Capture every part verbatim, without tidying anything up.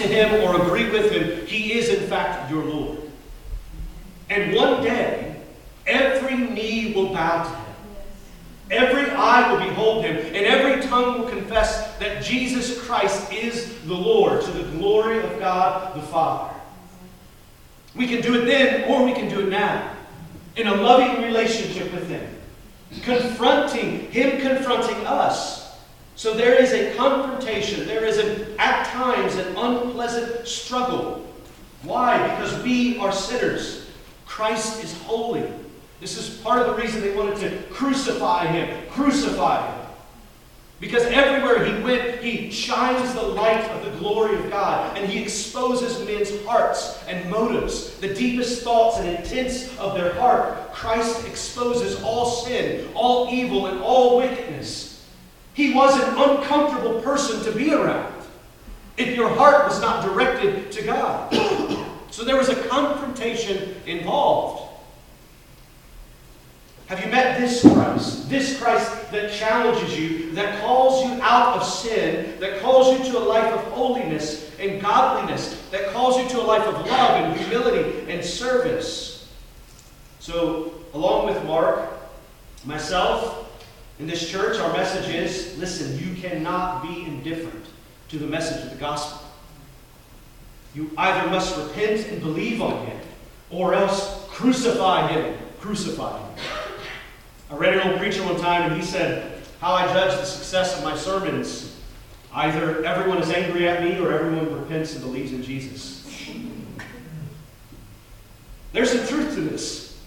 him or agree with him, he is in fact your Lord. And one day, every knee will bow to him. Every eye will behold him, and every tongue will confess that Jesus Christ is the Lord, to the glory of God the Father. We can do it then, or we can do it now, in a loving relationship with him, confronting him, confronting us. So there is a confrontation. There is, an, at times, an unpleasant struggle. Why? Because we are sinners. Christ is holy. This is part of the reason they wanted to crucify him. Crucify him. Because everywhere he went, he shines the light of the glory of God. And he exposes men's hearts and motives, the deepest thoughts and intents of their heart. Christ exposes all sin, all evil, and all wickedness. He was an uncomfortable person to be around if your heart was not directed to God. So there was a confrontation involved. Have you met this Christ? This Christ that challenges you, that calls you out of sin, that calls you to a life of holiness and godliness, that calls you to a life of love and humility and service. So, along with Mark, myself, in this church, our message is, listen, you cannot be indifferent to the message of the gospel. You either must repent and believe on him, or else crucify him. Crucify him. I read an old preacher one time, and he said, how I judge the success of my sermons, either everyone is angry at me or everyone repents and believes in Jesus. There's some truth to this.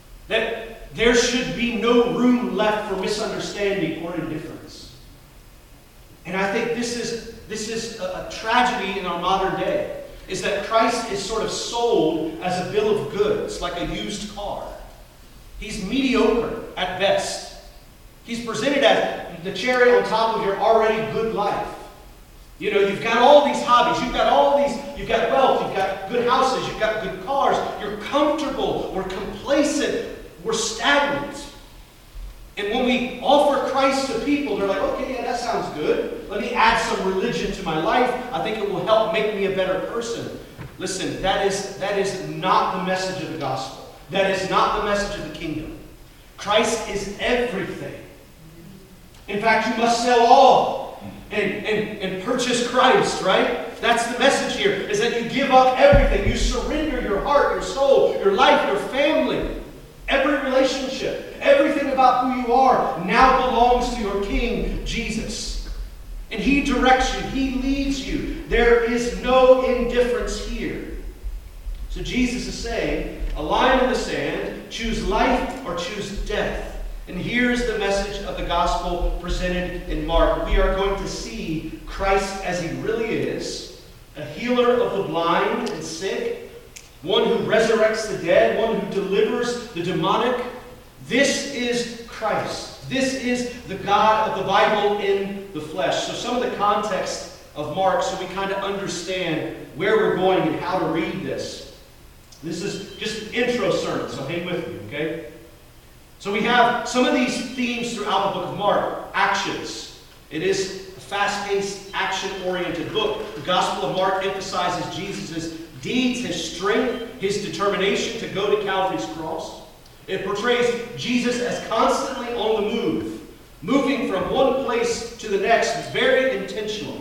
That there should be no room left for misunderstanding or indifference. And I think this is, this is a, a tragedy in our modern day, is that Christ is sort of sold as a bill of goods, like a used car. He's mediocre at best. He's presented as the cherry on top of your already good life. You know, you've got all these hobbies, you've got all these, you've got wealth, you've got good houses, you've got good cars, you're comfortable, we're complacent, we're stagnant. And when we offer Christ to people, they're like, okay, yeah, that sounds good. Let me add some religion to my life. I think it will help make me a better person. Listen, that is, that is not the message of the gospel. That is not the message of the kingdom. Christ is everything. In fact, you must sell all and, and, and purchase Christ, right? That's the message here, is that you give up everything. You surrender your heart, your soul, your life, your family, every relationship, everything about who you are now belongs to your King, Jesus. And he directs you. He leads you. There is no indifference here. So Jesus is saying, a line in the sand, choose life or choose death. And here's the message of the gospel presented in Mark. We are going to see Christ as he really is, a healer of the blind and sick, one who resurrects the dead, one who delivers the demonic. This is Christ. This is the God of the Bible in the flesh. So some of the context of Mark, so we kind of understand where we're going and how to read this. This is just an intro sermon, so hang with me, okay? So we have some of these themes throughout the book of Mark. Actions. It is a fast-paced, action-oriented book. The Gospel of Mark emphasizes Jesus' deeds, his strength, his determination to go to Calvary's cross. It portrays Jesus as constantly on the move, moving from one place to the next, very intentional.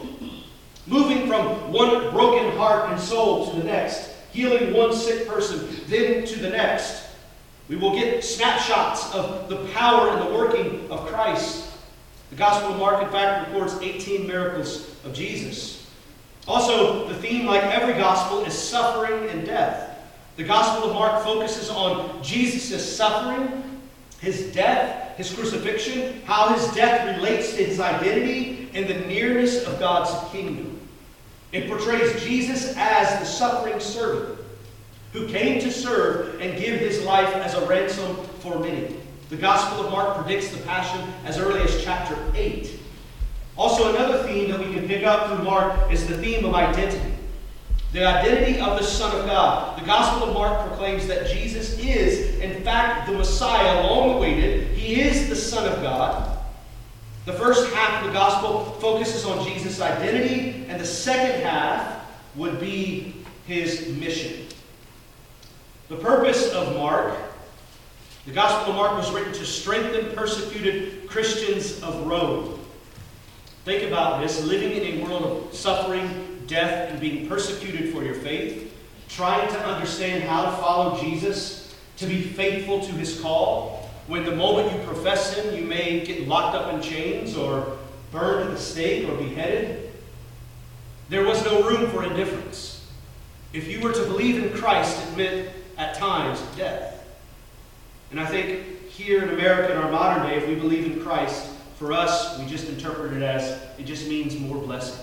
Moving from one broken heart and soul to the next. Healing one sick person, then to the next. We will get snapshots of the power and the working of Christ. The Gospel of Mark, in fact, records eighteen miracles of Jesus. Also, the theme, like every gospel, is suffering and death. The Gospel of Mark focuses on Jesus' suffering, his death, his crucifixion, how his death relates to his identity, and the nearness of God's kingdom. It portrays Jesus as the suffering servant who came to serve and give his life as a ransom for many. The Gospel of Mark predicts the Passion as early as chapter eight. Also, another theme that we can pick up through Mark is the theme of identity. The identity of the Son of God. The Gospel of Mark proclaims that Jesus is, in fact, the Messiah, long awaited. He is the Son of God. The first half of the Gospel focuses on Jesus' identity, and the second half would be his mission. The purpose of Mark, the Gospel of Mark was written to strengthen persecuted Christians of Rome. Think about this, living in a world of suffering, death, and being persecuted for your faith, trying to understand how to follow Jesus, to be faithful to his call, when the moment you profess him, you may get locked up in chains or burned at the stake or beheaded. There was no room for indifference. If you were to believe in Christ, it meant, at times, death. And I think here in America, in our modern day, if we believe in Christ, for us, we just interpret it as, it just means more blessings.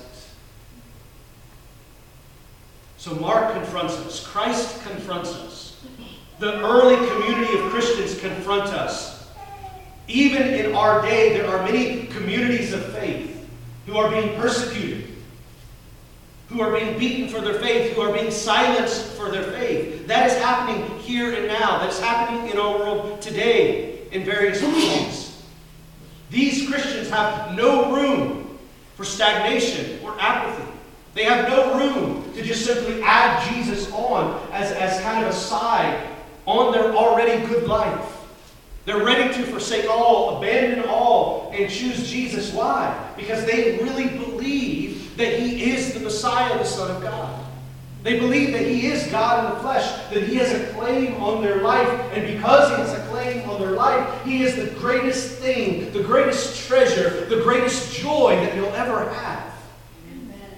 So Mark confronts us. Christ confronts us. The early community of Christians confront us. Even in our day, there are many communities of faith who are being persecuted, who are being beaten for their faith, who are being silenced for their faith. That is happening here and now. That is happening in our world today in various ways. These Christians have no room for stagnation or apathy. They have no room to just simply add Jesus on as, as kind of a side on their already good life. They're ready to forsake all, abandon all, and choose Jesus. Why? Because they really believe that he is the Messiah, the Son of God. They believe that he is God in the flesh, that he has a claim on their life, and because he has a claim on their life, he is the greatest thing, the greatest treasure, the greatest joy that you'll ever have. Amen.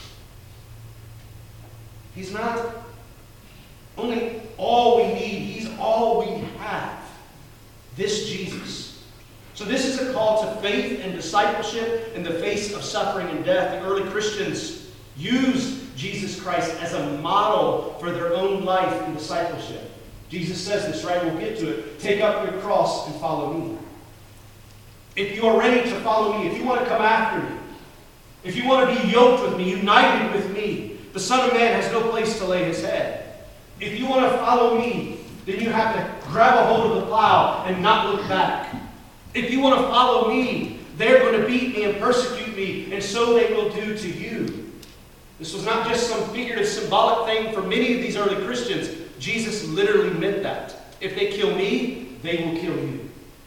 He's not only all we need, he's all we have. This Jesus. So this is a call to faith and discipleship in the face of suffering and death. The early Christians used Jesus Christ as a model for their own life and discipleship. Jesus says this, right? We'll get to it. Take up your cross and follow me. If you are ready to follow me, if you want to come after me, if you want to be yoked with me, united with me, the Son of Man has no place to lay his head. If you want to follow me, then you have to grab a hold of the plow and not look back. If you want to follow me, they're going to beat me and persecute me, and so they will do to you. This was not just some figurative, symbolic thing for many of these early Christians. Jesus literally meant that. If they kill me, they will kill you.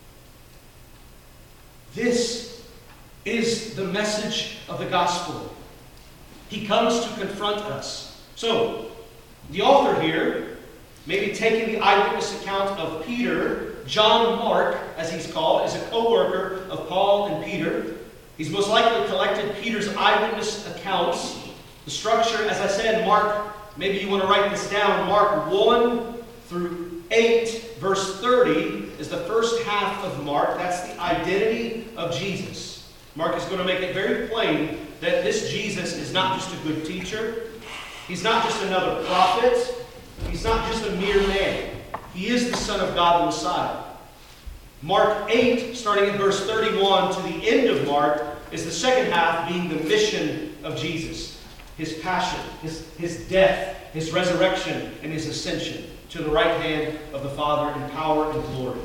This is the message of the gospel. He comes to confront us. So, the author here, maybe taking the eyewitness account of Peter, John Mark, as he's called, is a co-worker of Paul and Peter. He's most likely collected Peter's eyewitness accounts. The structure, as I said, Mark, maybe you want to write this down, Mark one through eight, verse thirty, is the first half of Mark. That's the identity of Jesus. Mark is going to make it very plain that this Jesus is not just a good teacher. He's not just another prophet. He's not just a mere man. He is the Son of God, the Messiah. Mark eight, starting at verse thirty-one to the end of Mark, is the second half being the mission of Jesus. His passion, his, his death, his resurrection, and his ascension to the right hand of the Father in power and glory.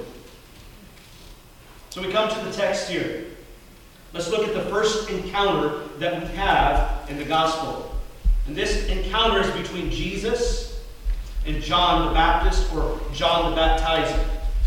So we come to the text here. Let's look at the first encounter that we have in the gospel. And this encounter is between Jesus and John the Baptist, or John the Baptizer.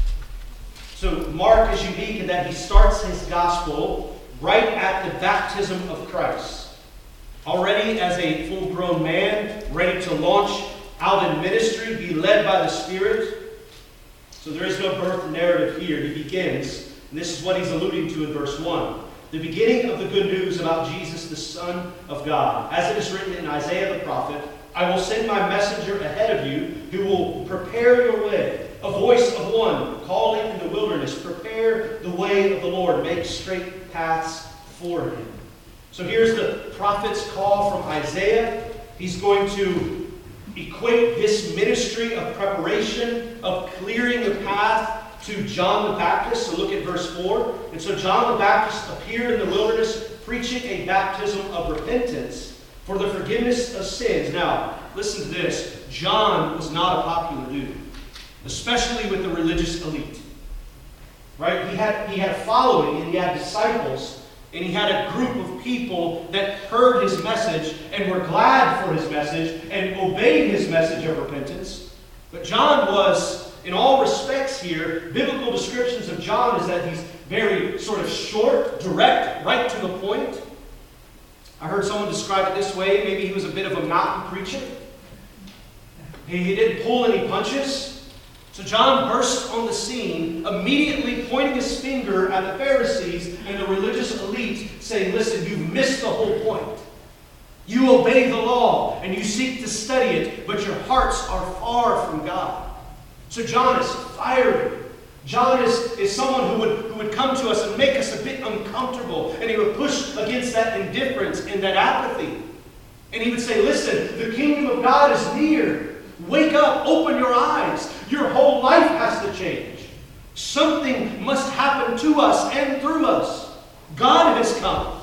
So Mark is unique in that he starts his gospel right at the baptism of Christ. Already as a full-grown man, ready to launch out in ministry, be led by the Spirit. So there is no birth narrative here. He begins, and this is what he's alluding to in verse one. The beginning of the good news about Jesus, the Son of God. As it is written in Isaiah the prophet, I will send my messenger ahead of you who will prepare your way. A voice of one calling in the wilderness, prepare the way of the Lord, make straight paths for him. So here's the prophet's call from Isaiah. He's going to equate this ministry of preparation, of clearing the path to John the Baptist. So look at verse four. And so John the Baptist appeared in the wilderness preaching a baptism of repentance for the forgiveness of sins. Now, listen to this. John was not a popular dude, especially with the religious elite. Right? He had, he had a following and he had disciples, And he had a group of people that heard his message and were glad for his message and obeyed his message of repentance. But John was, in all respects here, biblical descriptions of John is that he's very sort of short, direct, right to the point. I heard someone describe it this way. Maybe he was a bit of a mountain preacher. He didn't pull any punches. So John burst on the scene, immediately pointing his finger at the Pharisees and the religious elite, saying, listen, you've missed the whole point. You obey the law and you seek to study it, but your hearts are far from God. So John is fiery. John is, is someone who would, who would come to us and make us a bit uncomfortable, and he would push against that indifference and that apathy. And he would say, listen, the kingdom of God is near. Wake up, open your eyes. Your whole life has to change. Something must happen to us and through us. God has come.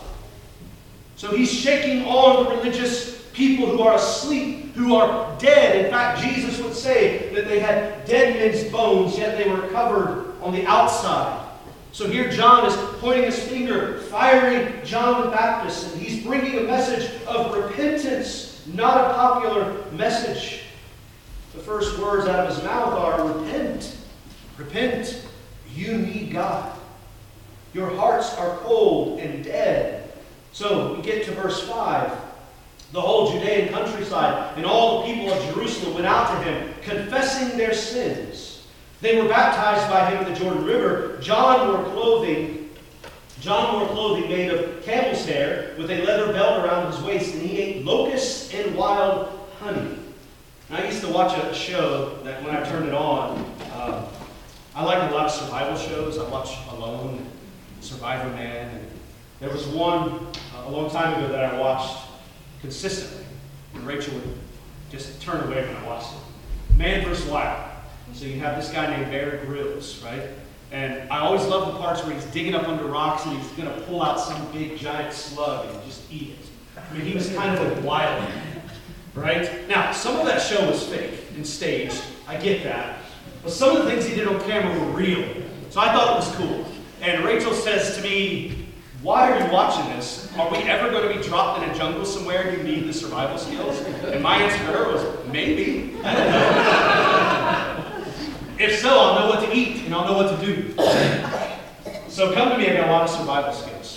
So he's shaking on the religious people who are asleep, who are dead. In fact, Jesus would say that they had dead men's bones, yet they were covered on the outside. So here John is pointing his finger, fiery John the Baptist, and he's bringing a message of repentance, not a popular message. The first words out of his mouth are, repent. Repent. You need God. Your hearts are cold and dead. So we get to verse five. The whole Judean countryside and all the people of Jerusalem went out to him, confessing their sins. They were baptized by him in the Jordan River. John wore clothing, John wore clothing made of camel's hair with a leather belt around his waist, and he ate locusts and wild honey. I used to watch a show that when I turned it on, um, I like a lot of survival shows. I watched Alone, and Survivor Man. And there was one uh, a long time ago that I watched consistently. And Rachel would just turn away when I watched it. Man versus. Wild. So you have this guy named Bear Grylls, right? And I always love the parts where he's digging up under rocks and he's going to pull out some big giant slug and just eat it. I mean, he was kind of a wild man. Right? Now, some of that show was fake and staged. I get that. But some of the things he did on camera were real. So I thought it was cool. And Rachel says to me, why are you watching this? Are we ever going to be dropped in a jungle somewhere and you need the survival skills? And my answer to her was, maybe. I don't know. If so, I'll know what to eat and I'll know what to do. So come to me, I got a lot of survival skills.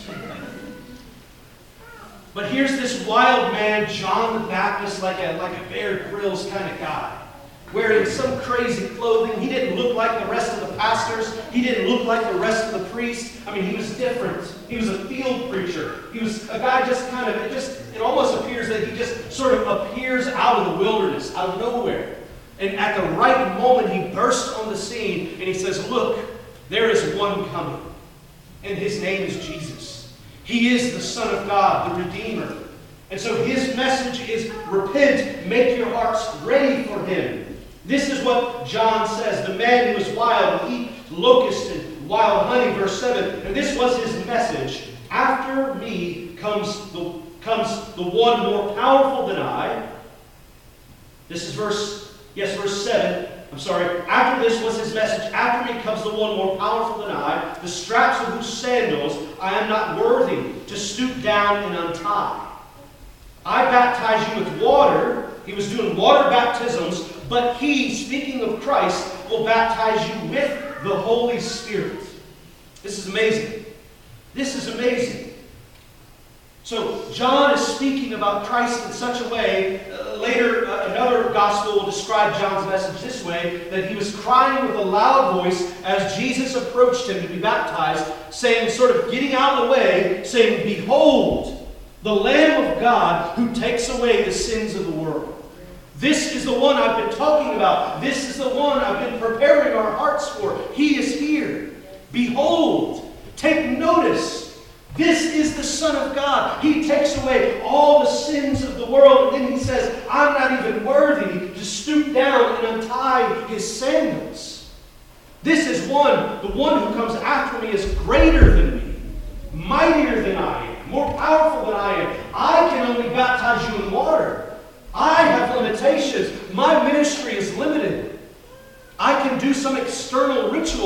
But here's this wild man, John the Baptist, like a, like a Bear Grylls kind of guy, wearing some crazy clothing. He didn't look like the rest of the pastors. He didn't look like the rest of the priests. I mean, he was different. He was a field preacher. He was a guy just kind of, it just, it almost appears that he just sort of appears out of the wilderness, out of nowhere. And at the right moment, he bursts on the scene and he says, look, there is one coming, and his name is Jesus. He is the Son of God, the Redeemer. And so his message is repent, make your hearts ready for him. This is what John says. The man who is wild will eat locusts and wild honey, verse seven. And this was his message. After me comes the, comes the one more powerful than I. This is verse, yes, verse seven. I'm sorry. After this was his message. After me comes the one more powerful than I, the straps of whose sandals I am not worthy to stoop down and untie. I baptize you with water. He was doing water baptisms, but he, speaking of Christ, will baptize you with the Holy Spirit. This is amazing. This is amazing. So John is speaking about Christ in such a way, uh, later uh, another gospel will describe John's message this way, that he was crying with a loud voice as Jesus approached him to be baptized, saying, sort of getting out of the way, saying, behold, the Lamb of God who takes away the sins of the world. This is the one I've been talking about. This is the one I've been preparing our hearts for. He is here. Behold, take notice. This is the Son of God. He takes away all the sins of the world. And then he says, I'm not even worthy to stoop down and untie his sandals. This is one, the one who comes after me is greater than me, mightier than I am, more powerful than I am. I can only baptize you in water. I have limitations. My ministry is limited. I can do some external ritual.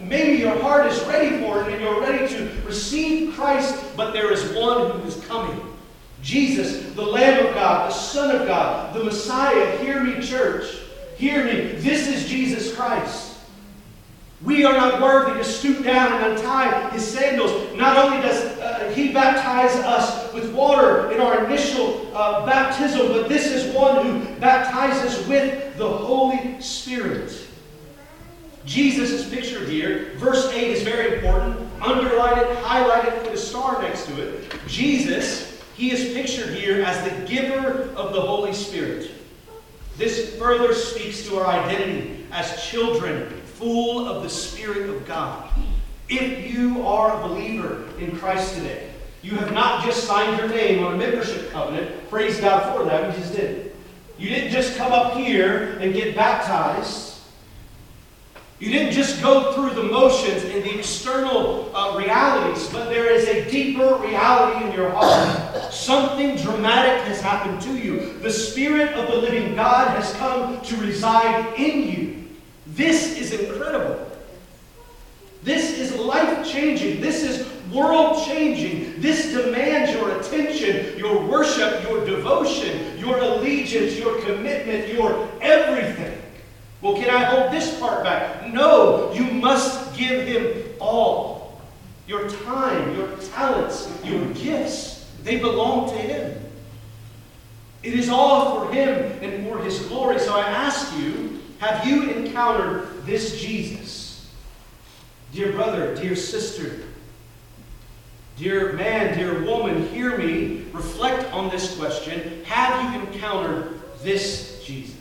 maybe your heart is ready for it and you're ready to receive Christ, but there is one who is coming. Jesus, the Lamb of God, the Son of God, the Messiah. Hear me, church. Hear me. This is Jesus Christ. We are not worthy to stoop down and untie his sandals. Not only does uh, he baptize us with water in our initial uh, baptism, but this is one who baptizes with the Holy Spirit. Jesus is pictured here. Verse eight is very important. Underline it, highlight it, put a star next to it. Jesus, he is pictured here as the giver of the Holy Spirit. This further speaks to our identity as children, full of the Spirit of God. If you are a believer in Christ today, you have not just signed your name on a membership covenant. Praise God for that. We just did. You didn't just come up here and get baptized. You didn't just go through the motions and the external uh, realities, but there is a deeper reality in your heart. Something dramatic has happened to you. The Spirit of the living God has come to reside in you. This is incredible. This is life-changing. This is world-changing. This demands your attention, your worship, your devotion, your allegiance, your commitment, your everything. Well, can I hold this part back? No, you must give him all. Your time, your talents, your gifts, they belong to him. It is all for him and for his glory. So I ask you, have you encountered this Jesus? Dear brother, dear sister, dear man, dear woman, hear me. Reflect on this question. Have you encountered this Jesus?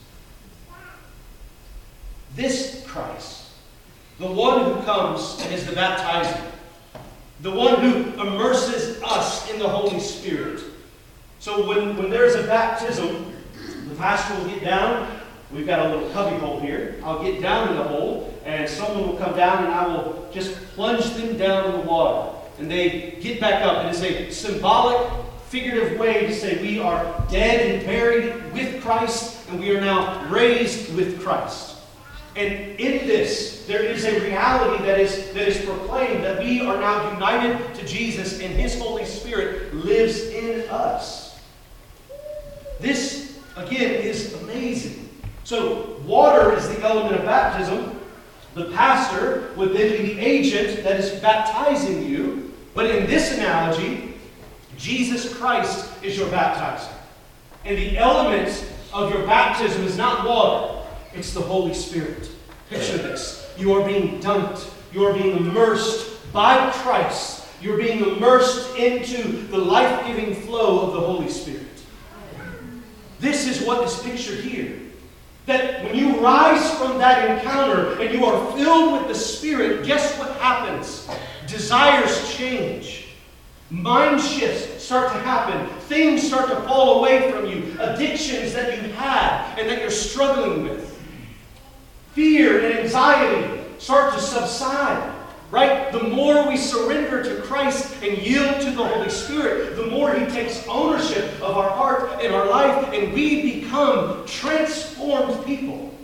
This Christ, the one who comes and is the baptizer, the one who immerses us in the Holy Spirit. So when, when there's a baptism, the pastor will get down. We've got a little cubby hole here. I'll get down in the hole, and someone will come down, and I will just plunge them down in the water. And they get back up. It is a symbolic, figurative way to say we are dead and buried with Christ, and we are now raised with Christ. And in this, there is a reality that is, that is proclaimed, that we are now united to Jesus, and his Holy Spirit lives in us. This, again, is amazing. So, water is the element of baptism. The pastor would then be the agent that is baptizing you. But in this analogy, Jesus Christ is your baptizer. And the element of your baptism is not water. It's the Holy Spirit. Picture this. You are being dunked. You are being immersed by Christ. You're being immersed into the life-giving flow of the Holy Spirit. This is what is pictured here. That when you rise from that encounter and you are filled with the Spirit, guess what happens? Desires change. Mind shifts start to happen. Things start to fall away from you. Addictions that you had and that you're struggling with. Fear and anxiety start to subside. Right? The more we surrender to Christ and yield to the Holy Spirit, the more He takes ownership of our heart and our life, and we become transformed people.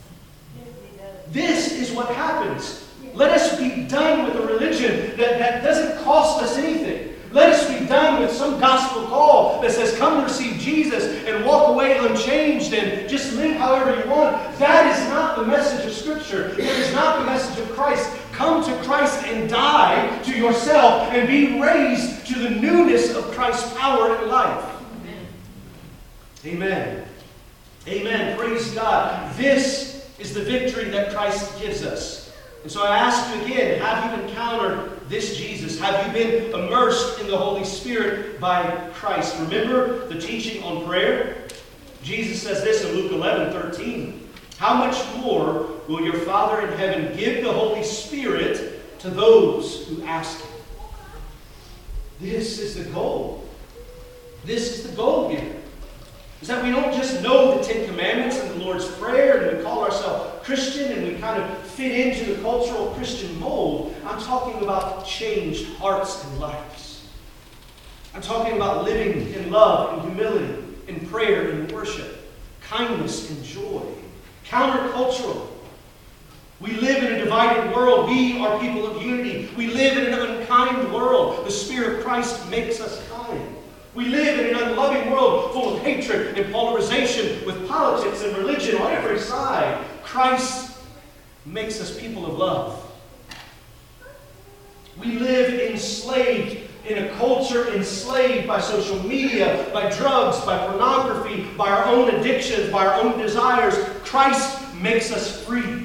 This is what happens. Let us be done with a religion that, that doesn't cost us anything. Let us be done with some gospel call that says, come receive Jesus and walk away unchanged and just live however you want. That is not the message of Scripture. It is not the message of Christ. Come to Christ and die to yourself and be raised to the newness of Christ's power and life. Amen. Amen. Praise God. This is the victory that Christ gives us. And so I ask you again, have you encountered this Jesus? Have you been immersed in the Holy Spirit by Christ? Remember the teaching on prayer? Jesus says this in Luke eleven thirteen. How much more will your Father in heaven give the Holy Spirit to those who ask Him? This is the goal. This is the goal here. Is that we don't just know the Ten Commandments and the Lord's Prayer and we call ourselves Christian and we kind of fit into the cultural Christian mold. I'm talking about changed hearts and lives. I'm talking about living in love and humility, in prayer and worship, kindness and joy, countercultural. We live in a divided world. We are people of unity. We live in an unkind world. The Spirit of Christ makes us kind. We live in an unloving world full of hatred and polarization with politics and religion on every side. Christ makes us people of love. We live enslaved in a culture enslaved by social media, by drugs, by pornography, by our own addictions, by our own desires. Christ makes us free.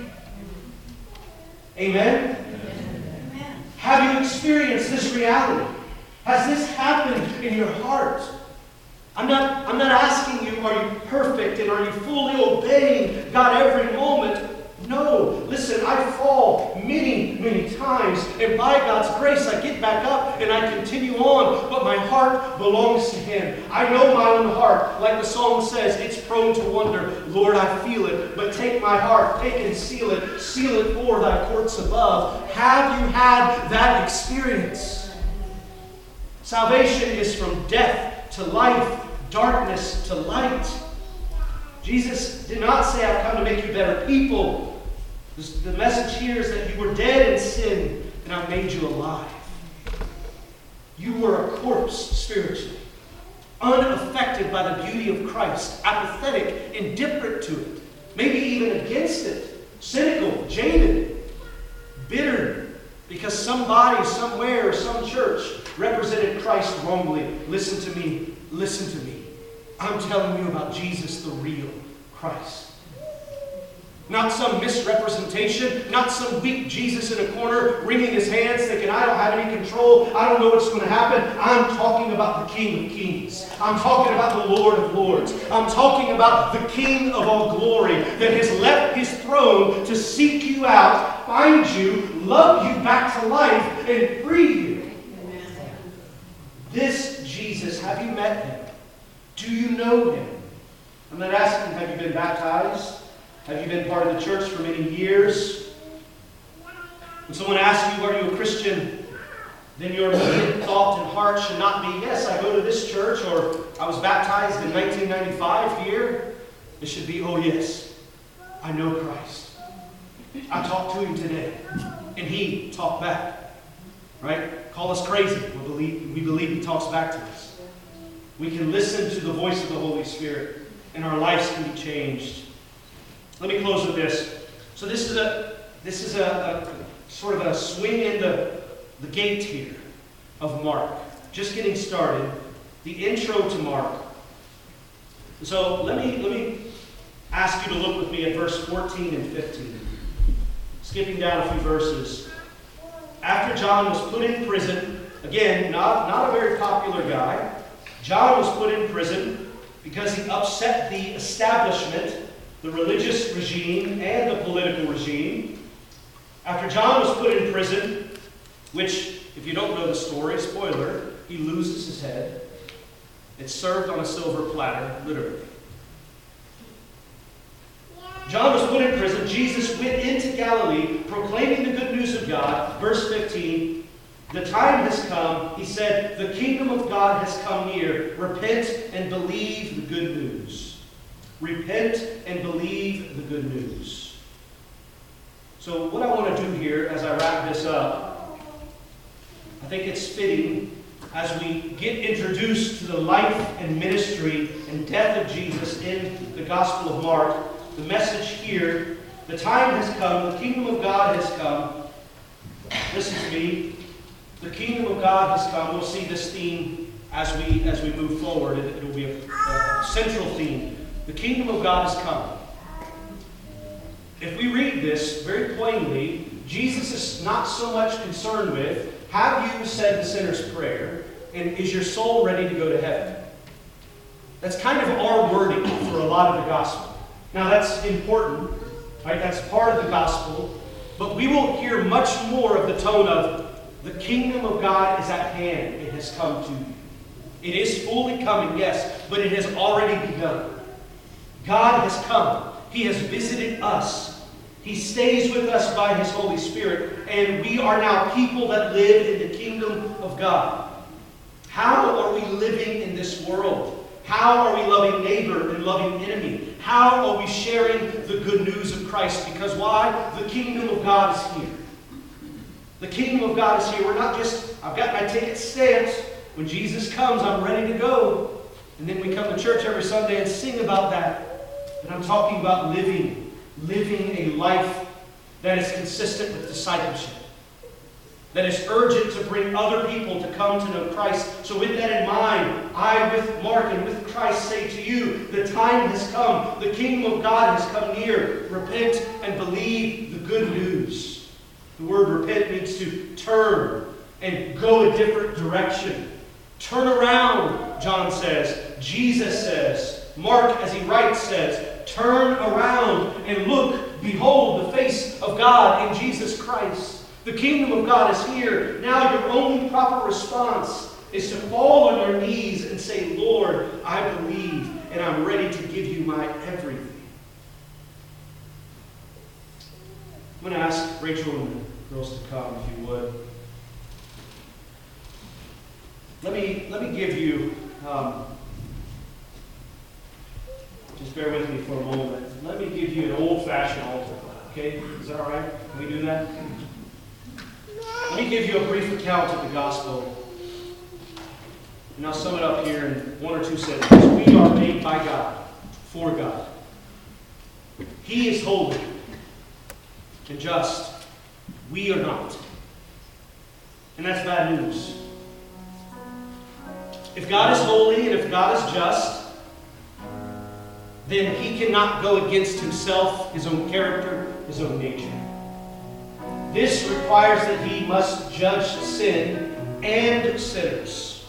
Amen? Amen? Have you experienced this reality? Has this happened in your heart? I'm not, I'm not asking you, are you perfect and are you fully obeying God every moment? No. Listen, I fall many, many times, and by God's grace I get back up and I continue on, but my heart belongs to Him. I know my own heart. Like the song says, it's prone to wander. Lord, I feel it, but take my heart, take and seal it, seal it for thy courts above. Have you had that experience? Salvation is from death to life, darkness to light. Jesus did not say, I've come to make you better people. The message here is that you were dead in sin, and I made you alive. You were a corpse spiritually, unaffected by the beauty of Christ, apathetic, indifferent to it, maybe even against it, cynical, jaded, bitter, because somebody, somewhere, some church represented Christ wrongly. Listen to me, listen to me. I'm telling you about Jesus, the real Christ. Not some misrepresentation, not some weak Jesus in a corner wringing his hands thinking, I don't have any control, I don't know what's going to happen. I'm talking about the King of Kings. I'm talking about the Lord of Lords. I'm talking about the King of all glory that has left his throne to seek you out, find you, love you back to life, and free you. Amen. This Jesus, have you met him? Do you know him? I'm not asking, have you been baptized? Have you been part of the church for many years? When someone asks you, are you a Christian? Then your immediate thought and heart should not be, yes, I go to this church, or I was baptized in nineteen ninety-five here. It should be, oh yes, I know Christ. I talked to him today, and he talked back. Right? Call us crazy. We believe, we believe he talks back to us. We can listen to the voice of the Holy Spirit, and our lives can be changed. Let me close with this. So this is a this is a, a sort of a swing in the, the gate here of Mark. Just getting started. The intro to Mark. So let me let me ask you to look with me at verse fourteen and fifteen. Skipping down a few verses. After John was put in prison, again, not, not a very popular guy. John was put in prison because he upset the establishment, the religious regime and the political regime. After John was put in prison, which, if you don't know the story, spoiler, he loses his head. It's served on a silver platter, literally. John was put in prison. Jesus went into Galilee, proclaiming the good news of God. Verse fifteen, the time has come, he said, the kingdom of God has come near. Repent and believe the good news. Repent and believe the good news. So what I want to do here as I wrap this up, I think it's fitting as we get introduced to the life and ministry and death of Jesus in the Gospel of Mark. The message here, the time has come, the kingdom of God has come. Listen to me. The kingdom of God has come. We'll see this theme as we as we move forward. It, it'll be a, a central theme. The kingdom of God has come. If we read this very plainly, Jesus is not so much concerned with, have you said the sinner's prayer, and is your soul ready to go to heaven? That's kind of our wording for a lot of the gospel. Now that's important, right? That's part of the gospel, but we will hear much more of the tone of, the kingdom of God is at hand, it has come to you. It is fully coming, yes, but it has already begun. God has come. He has visited us. He stays with us by his Holy Spirit, and we are now people that live in the kingdom of God. How are we living in this world? How are we loving neighbor and loving enemy? How are we sharing the good news of Christ? Because why? The kingdom of God is here. The kingdom of God is here. We're not just, I've got my ticket stamped. When Jesus comes, I'm ready to go. And then we come to church every Sunday and sing about that. And I'm talking about living, living a life that is consistent with discipleship. That is urgent to bring other people to come to know Christ. So with that in mind, I, with Mark and with Christ, say to you, the time has come. The kingdom of God has come near. Repent and believe the good news. The word repent means to turn and go a different direction. Turn around, John says. Jesus says. Mark, as he writes, says, turn around and look, behold the face of God in Jesus Christ. The kingdom of God is here. Now your only proper response is to fall on your knees and say, Lord, I believe, and I'm ready to give you my everything. I'm going to ask Rachel and the girls to come, if you would. Let me, let me give you, um, just bear with me for a moment. Let me give you an old-fashioned altar call, okay? Is that all right? Can we do that? Let me give you a brief account of the gospel. And I'll sum it up here in one or two sentences. We are made by God, for God. He is holy and just. We are not. And that's bad news. If God is holy and if God is just, then he cannot go against himself, his own character, his own nature. This requires that he must judge sin and sinners.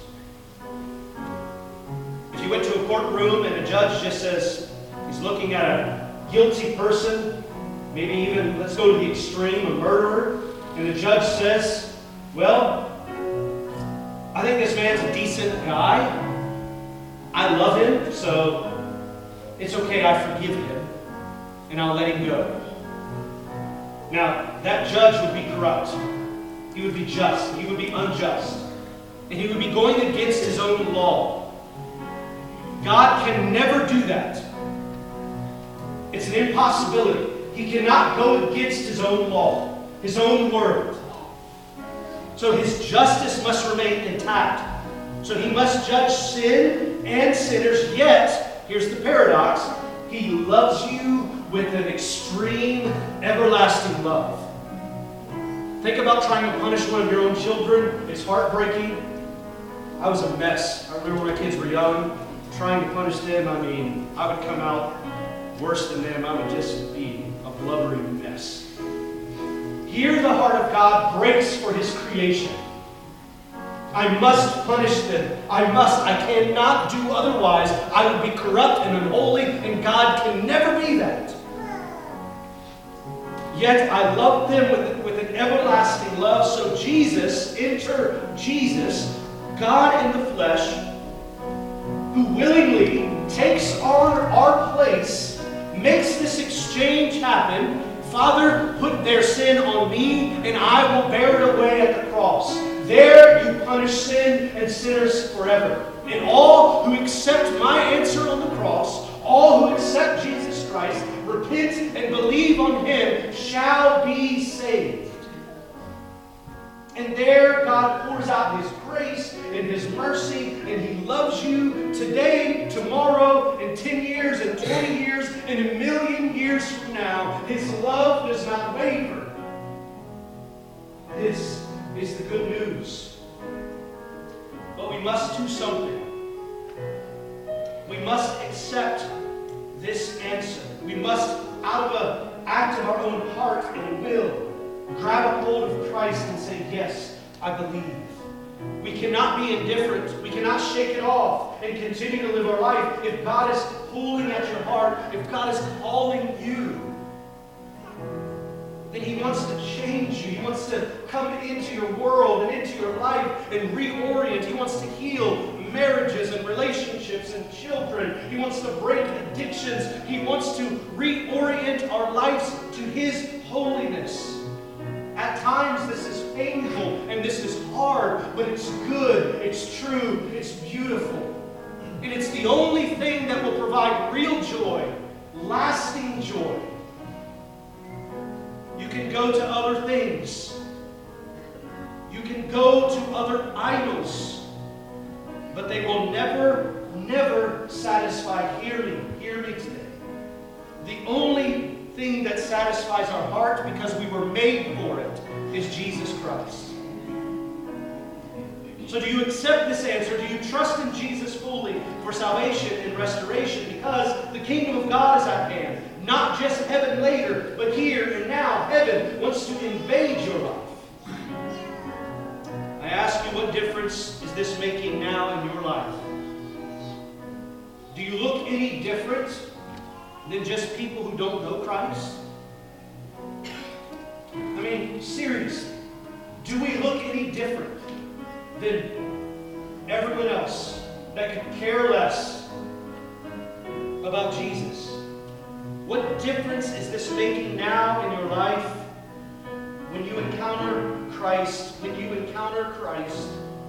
If you went to a courtroom and a judge just says he's looking at a guilty person, maybe even, let's go to the extreme, a murderer, and the judge says, well, I think this man's a decent guy. I love him, so it's okay, I forgive him, and I'll let him go. Now, that judge would be corrupt. He would be just. He would be unjust. And he would be going against his own law. God can never do that. It's an impossibility. He cannot go against his own law, his own word. So his justice must remain intact. So he must judge sin and sinners, yet, here's the paradox, he loves you with an extreme, everlasting love. Think about trying to punish one of your own children. It's heartbreaking. I was a mess. I remember when my kids were young, trying to punish them. I mean, I would come out worse than them. I would just be a blubbery mess. Here the heart of God breaks for his creation. I must punish them. I must. I cannot do otherwise. I would be corrupt and unholy, and God can never be that. Yet I love them with, with an everlasting love. So Jesus, enter Jesus, God in the flesh, who willingly takes on our place, makes this exchange happen. Father, put their sin on me, and I will bear it away at the cross. There you punish sin and sinners forever. And all who accept my answer on the cross, all who accept Jesus Christ, repent and believe on him, shall be saved. And there God pours out his grace and his mercy, and he loves you today, tomorrow, in ten years, in twenty years, and a million years from now. His love does not waver. This is the good news. But we must do something. We must accept this answer. We must, out of an act of our own heart and will, grab a hold of Christ and say, yes, I believe. We cannot be indifferent. We cannot shake it off and continue to live our life. If God is pulling at your heart, if God is calling you, then he wants to change you. He wants to come into your world and into your life and reorient. He wants to heal marriages and relationships and children. He wants to break addictions. He wants to reorient our lives to his holiness. At times this is painful and this is hard, but it's good, it's true, it's beautiful. And it's the only thing that will provide real joy, lasting joy. You can go to other things. You can go to other idols. But they will never, never satisfy. Hear me, hear me today. The only thing that satisfies our heart, because we were made for it, is Jesus Christ. So do you accept this answer? Do you trust in Jesus fully for salvation and restoration? Because the kingdom of God is at hand. Not just heaven later, but here and now. Heaven wants to invade your life. I ask you, what difference is this making now in your life? Do you look any different than just people who don't know Christ? I mean, seriously, do we look any different than everyone else that could care less about Jesus? What difference is this making now in your life when you encounter Christ, when you encounter Christ?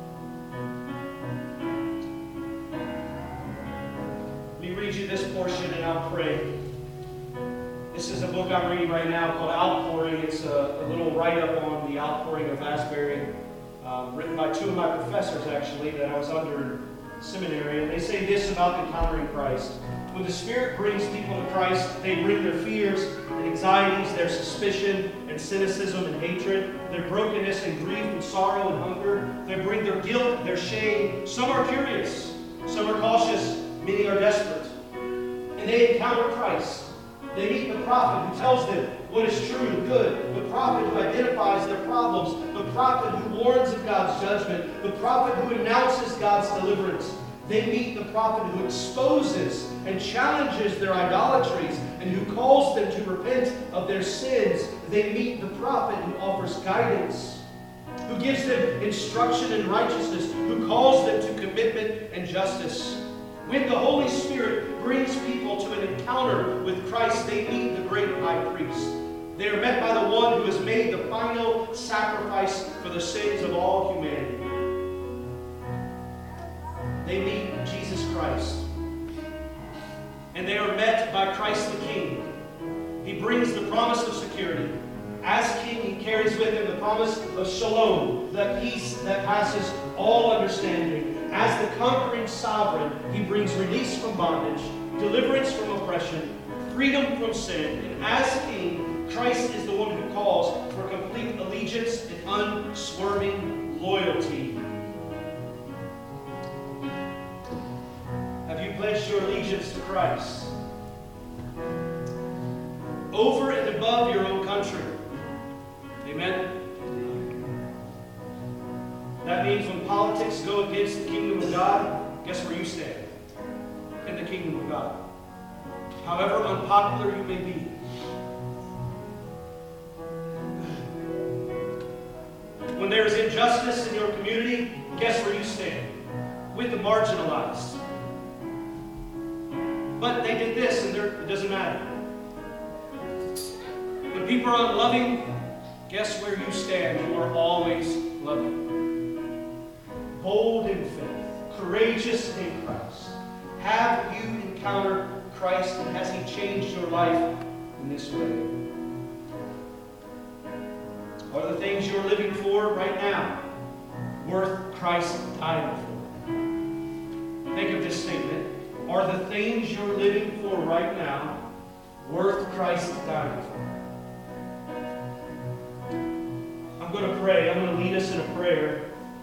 Let me read you this portion and I'll pray. This is a book I'm reading right now called Outpouring. It's a, a little write-up on the outpouring of Asbury, um, written by two of my professors, actually, that I was under in seminary. And they say this about encountering Christ. When the Spirit brings people to Christ, they bring their fears and anxieties, their suspicion and cynicism and hatred, their brokenness and grief and sorrow and hunger. They bring their guilt, their shame. Some are curious, some are cautious, many are desperate. And they encounter Christ. They meet the prophet who tells them what is true and good, the prophet who identifies their problems, the prophet who warns of God's judgment, the prophet who announces God's deliverance. They meet the prophet who exposes and challenges their idolatries and who calls them to repent of their sins. They meet the prophet who offers guidance, who gives them instruction in righteousness, who calls them to commitment and justice. When the Holy Spirit brings people to an encounter with Christ, they meet the great high priest. They are met by the one who has made the final sacrifice for the sins of all humanity. They meet Jesus Christ. And they are met by Christ the King. He brings the promise of security. As King, he carries with him the promise of shalom, the peace that passes all understanding. As the conquering sovereign, he brings release from bondage, deliverance from oppression, freedom from sin. And as King, Christ is the one who calls for complete allegiance and unswerving loyalty. Have you pledged your allegiance to Christ? Over and above your own country. Amen? That means when politics go against the kingdom of God, guess where you stand? In the kingdom of God. However unpopular you may be. When there is injustice in your community, guess where you stand? With the marginalized. But they did this and it doesn't matter. When people are unloving, guess where you stand? You are always loving. Bold in faith, courageous in Christ. Have you encountered Christ, and has he changed your life in this way? Are the things you're living for right now worth Christ dying for? Think of this statement. Are the things you're living for right now worth Christ dying for? I'm going to pray. I'm going to lead us in a prayer.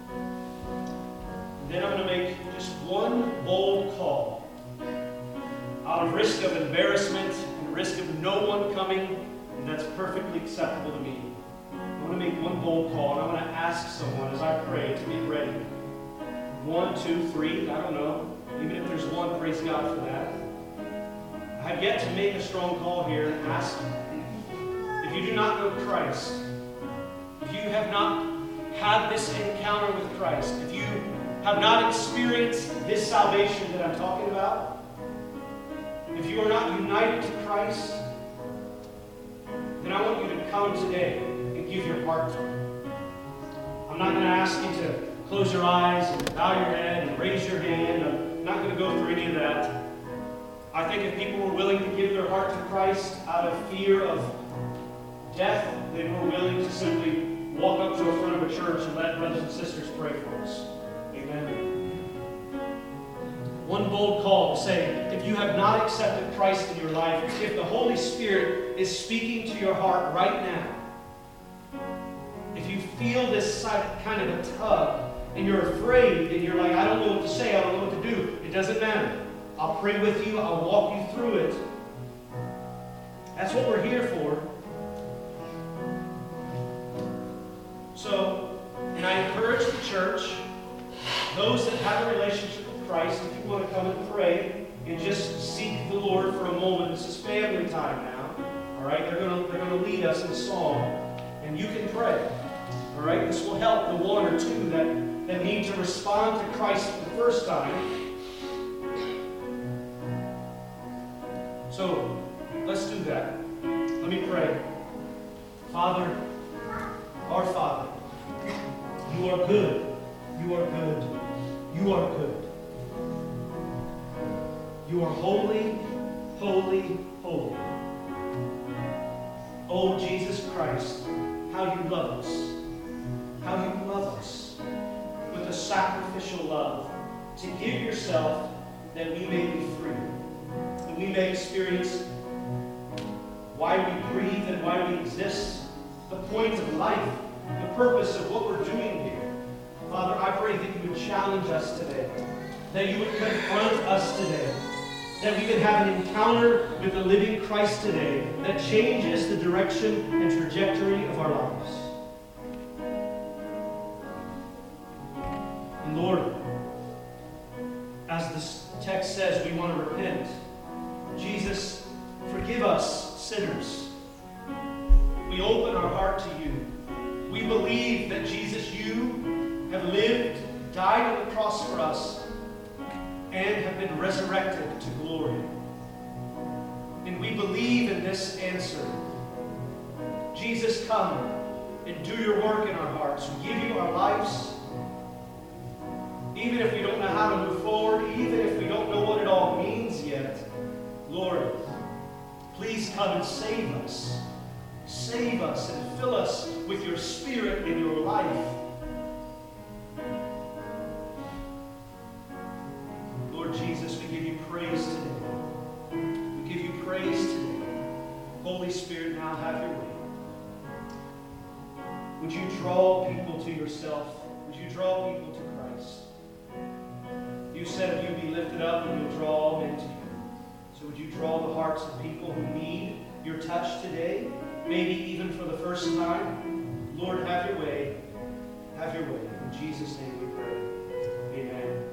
Then I'm going to make just one bold call out of risk of embarrassment and risk of no one coming, and that's perfectly acceptable to me. I'm going to make one bold call, and I'm going to ask someone as I pray to be ready. One, two, three, I don't know. Even if there's one, praise God for that. I have yet to make a strong call here and ask you. If you do not know Christ, if you have not had this encounter with Christ, if you have not experienced this salvation that I'm talking about, if you are not united to Christ, then I want you to come today and give your heart to him. I'm not going to ask you to close your eyes and bow your head and raise your hand. not going to go through any of that. I think if people were willing to give their heart to Christ out of fear of death, they were willing to simply walk up to the front of a church and let brothers and sisters pray for us. Amen. One bold call to say, if you have not accepted Christ in your life, if the Holy Spirit is speaking to your heart right now, if you feel this kind of a tug, and you're afraid, and you're like, I don't know what to say, I don't know what to do, it doesn't matter. I'll pray with you, I'll walk you through it. That's what we're here for. So, and I encourage the church, those that have a relationship with Christ, if you want to come and pray and just seek the Lord for a moment. This is family time now. All right, they're going to they're going to lead us in song, and you can pray. All right, this will help the one or two that that need to respond to Christ for the first time. So let's do that. Let me pray. Father, our Father, you are good. You are good. You are good. You are holy, holy, holy. Oh, Jesus Christ, how you love us. How you love us with a sacrificial love to give yourself that we may be free, that we may experience why we breathe and why we exist, the point of life, the purpose of what we're doing here. Father, I pray that you would challenge us today, that you would confront us today, that we could have an encounter with the living Christ today that changes the direction and trajectory of our lives. And Lord, as this text says, we want to repent. Jesus, forgive us, sinners. We open our heart to you. We believe that, Jesus, you have lived, died on the cross for us, and have been resurrected to glory. And we believe in this answer. Jesus, come and do your work in our hearts. We give you our lives. Even if we don't know how to move forward, even if we don't know what it all means yet, Lord, please come and save us. Save us and fill us with your Spirit in your life. Lord Jesus, we give you praise today. We give you praise today. Holy Spirit, now have your way. Would you draw people to yourself? Would you draw people to Christ? You said if you be lifted up and you'll draw all men to you. So would you draw the hearts of people who need your touch today, maybe even for the first time? Lord, have your way. Have your way. In Jesus' name we pray. Amen.